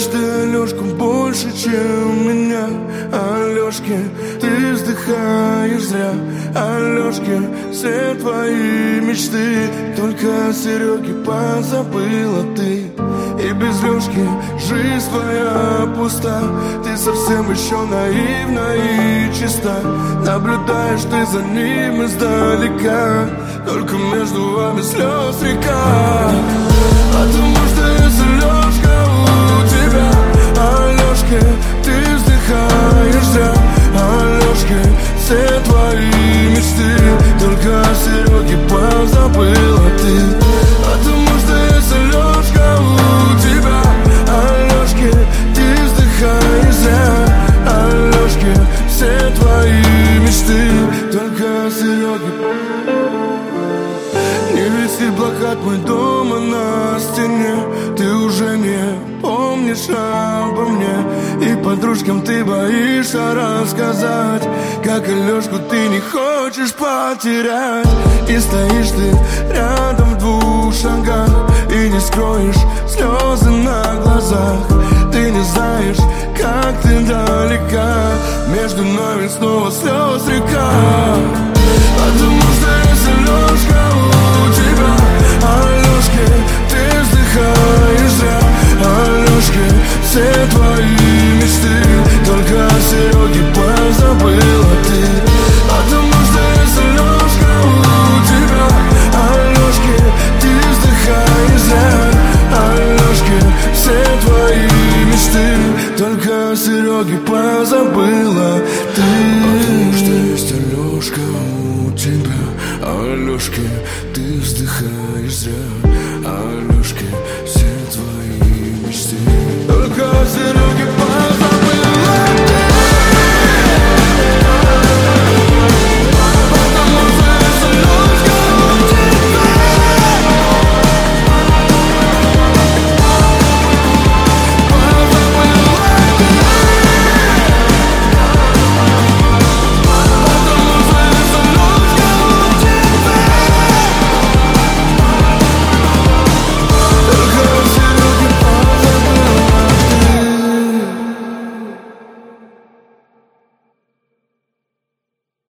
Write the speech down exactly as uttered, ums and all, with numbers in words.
Любишь ты Алёшку больше, чем меня. Алёшке, ты вздыхаешь зря. Алёшке, все твои мечты только о Серёге позабыла ты. И без Лёшки жизнь твоя пуста. Ты совсем еще наивна и чиста. Наблюдаешь ты за ним издалека, только между вами слез река. Потому что если Лёшка у тебя, Алёшке, ты вздыхаешь зря. Алёшке, все твои мечты только о Серёге позабыла ты. Потому что если Лёшка у тебя, Алёшке, ты вздыхаешь зря. Алёшке, все твои мечты только о Серёге. Не висит плакат мой дома на стене. Ты уже не помнишь обо мне. И подружкам ты боишься рассказать, как Алёшку ты не хочешь потерять. И стоишь ты рядом в двух шагах и не скроешь слезы на глазах. Ты не знаешь, как ты далека, между нами снова слез река. Потому что если Лёшка у тебя, Алёшке, ты вздыхаешь зря. Алёшке, все твои мечты только о Серёге позабыла ты. Потому что если Лёшка у тебя, Алёшке, ты вздыхаешь зря. Алёшке, все твои мечты только о Серёге позабыла.